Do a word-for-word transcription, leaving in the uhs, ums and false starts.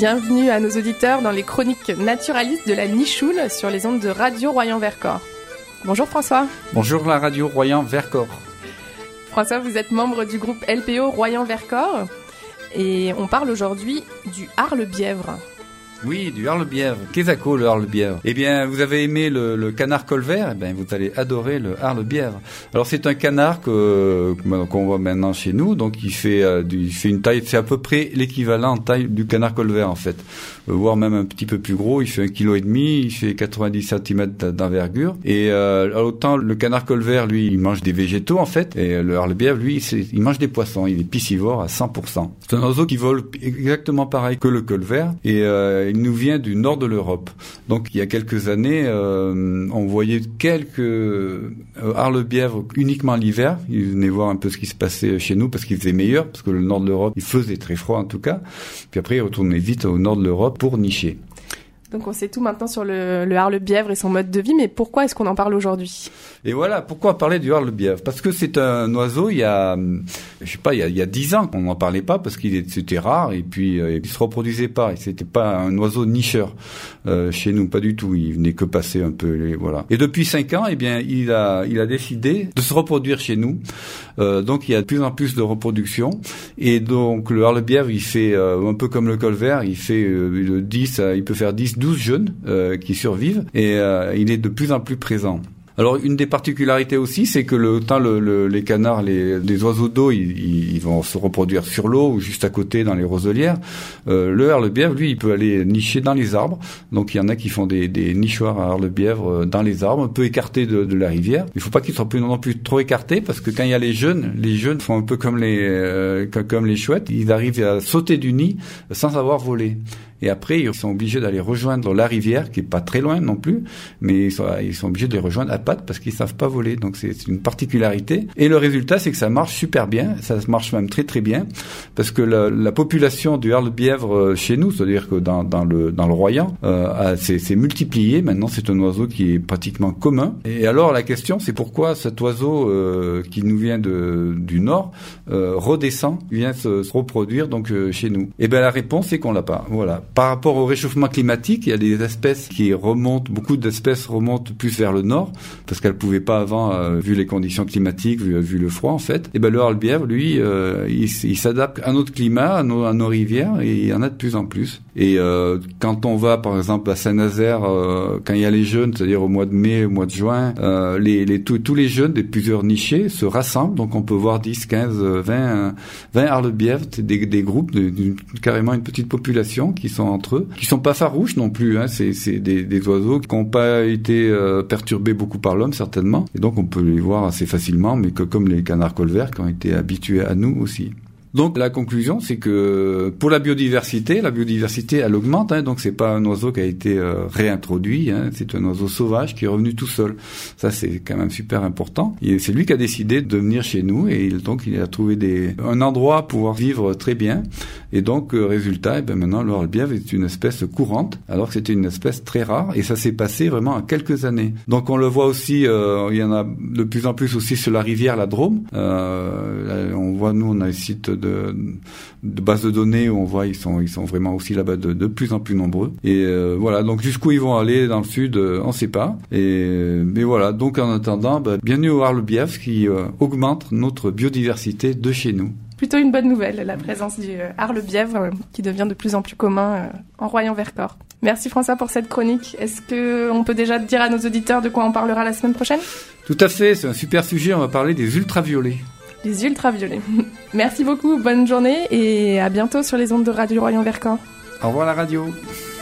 Bienvenue à nos auditeurs dans les chroniques naturalistes de la Nichoule sur les ondes de Radio Royan-Vercors. Bonjour François. Bonjour la Radio Royan-Vercors. François, vous êtes membre du groupe L P O Royan-Vercors et on parle aujourd'hui du Harle-Bièvre. Oui, du Harle-Bièvre. Qu'est-ce que c'est le Harle-Bièvre ? Eh bien, vous avez aimé le, le canard colvert, eh bien, vous allez adorer le Harle-Bièvre. Alors, c'est un canard que, qu'on voit maintenant chez nous, donc il fait, euh, du, il fait une taille, c'est à peu près l'équivalent en taille du canard colvert, en fait. Euh, voire même un petit peu plus gros, il fait un kilo et demi, il fait quatre-vingt-dix centimètres d'envergure. Et euh, autant le canard colvert, lui, il mange des végétaux, en fait, et le Harle-Bièvre, lui, c'est, il mange des poissons, il est piscivore à cent pour cent. C'est un oiseau qui vole exactement pareil que le colvert, et euh, il nous vient du nord de l'Europe. Donc il y a quelques années, euh, on voyait quelques euh, Harle-Bièvre uniquement l'hiver. Ils venaient voir un peu ce qui se passait chez nous parce qu'il faisait meilleur, parce que le nord de l'Europe, il faisait très froid en tout cas. Puis après, ils retournaient vite au nord de l'Europe pour nicher. Donc on sait tout maintenant sur le, le Harle-Bièvre et son mode de vie, mais pourquoi est-ce qu'on en parle aujourd'hui ? Et voilà, pourquoi parler du Harle-Bièvre ? Parce que c'est un oiseau, il y a, je sais pas, il y a, il y a dix ans qu'on n'en parlait pas parce qu'il était, c'était rare et puis euh, il se reproduisait pas. Et c'était pas un oiseau nicheur euh, chez nous, pas du tout. Il venait que passer un peu, les, voilà. Et depuis cinq ans, eh bien, il a, il a décidé de se reproduire chez nous. Euh, donc il y a de plus en plus de reproduction et donc le Harle-Bièvre, il fait euh, un peu comme le colvert, il fait euh, dix, il peut faire dix, douze jeunes euh, qui survivent et euh, il est de plus en plus présent. Alors une des particularités aussi, c'est que le, autant le, le, les canards, les, les oiseaux d'eau, ils, ils vont se reproduire sur l'eau ou juste à côté dans les roselières. Euh, le Harle-Bièvre, lui, il peut aller nicher dans les arbres. Donc il y en a qui font des, des nichoirs à Harle-Bièvre dans les arbres, un peu écartés de, de la rivière. Il faut pas qu'ils soient plus non plus trop écartés parce que quand il y a les jeunes, les jeunes font un peu comme les euh, comme les chouettes. Ils arrivent à sauter du nid sans avoir volé. Et après, ils sont obligés d'aller rejoindre la rivière, qui est pas très loin non plus, mais ils sont, ils sont obligés de les rejoindre à pattes parce qu'ils savent pas voler. Donc c'est, c'est une particularité. Et le résultat, c'est que ça marche super bien. Ça marche même très très bien parce que la, la population du Harle-Bièvre chez nous, c'est-à-dire que dans, dans le dans le Royan, euh, s'est, s'est multipliée. Maintenant, c'est un oiseau qui est pratiquement commun. Et alors la question, c'est pourquoi cet oiseau euh, qui nous vient de du nord euh, redescend, vient se, se reproduire donc euh, chez nous. Et ben la réponse, c'est qu'on l'a pas. Voilà. Par rapport au réchauffement climatique, il y a des espèces qui remontent, beaucoup d'espèces remontent plus vers le nord, parce qu'elles pouvaient pas avant, euh, vu les conditions climatiques, vu, vu le froid en fait. Et ben le Harle-Bièvre, lui, euh, il, il s'adapte à notre climat, à nos, à nos rivières, et il y en a de plus en plus. Et euh, quand on va, par exemple, à Saint-Nazaire, euh, quand il y a les jeunes, c'est-à-dire au mois de mai, au mois de juin, euh, les, les, tous, tous les jeunes des plusieurs nichés se rassemblent, donc on peut voir dix, quinze, vingt, vingt Harle-Bièvre, des, des groupes, de, de, carrément une petite population qui sont entre eux, qui sont pas farouches non plus, hein. c'est, c'est des, des oiseaux qui n'ont pas été euh, perturbés beaucoup par l'homme certainement, et donc on peut les voir assez facilement, mais que comme les canards colverts qui ont été habitués à nous aussi. Donc la conclusion, c'est que pour la biodiversité, la biodiversité elle augmente, hein, donc c'est pas un oiseau qui a été euh, réintroduit, hein, c'est un oiseau sauvage qui est revenu tout seul. Ça c'est quand même super important. Et c'est lui qui a décidé de venir chez nous et il, donc il a trouvé des un endroit pour pouvoir vivre très bien. Et donc euh, résultat, et ben maintenant le Harle-Bièvre est une espèce courante, alors que c'était une espèce très rare et ça s'est passé vraiment en quelques années. Donc on le voit aussi, euh, il y en a de plus en plus aussi sur la rivière la Drôme. Euh, on voit nous on a un site de De, de base de données où on voit ils sont ils sont vraiment aussi là-bas de, de plus en plus nombreux et euh, voilà donc jusqu'où ils vont aller dans le sud euh, on sait pas et mais voilà donc en attendant bah, bienvenue au Harle-Bièvre qui euh, augmente notre biodiversité de chez nous. Plutôt une bonne nouvelle, la présence du euh, Harle-Bièvre euh, qui devient de plus en plus commun euh, en Royan-Vercors. Merci François pour cette chronique. Est-ce que on peut déjà dire à nos auditeurs de quoi on parlera la semaine prochaine ? Tout à fait, c'est un super sujet, on va parler des ultraviolets. Les ultraviolets. Merci beaucoup, bonne journée et à bientôt sur les ondes de Radio Royan-Vercors. Au revoir la radio.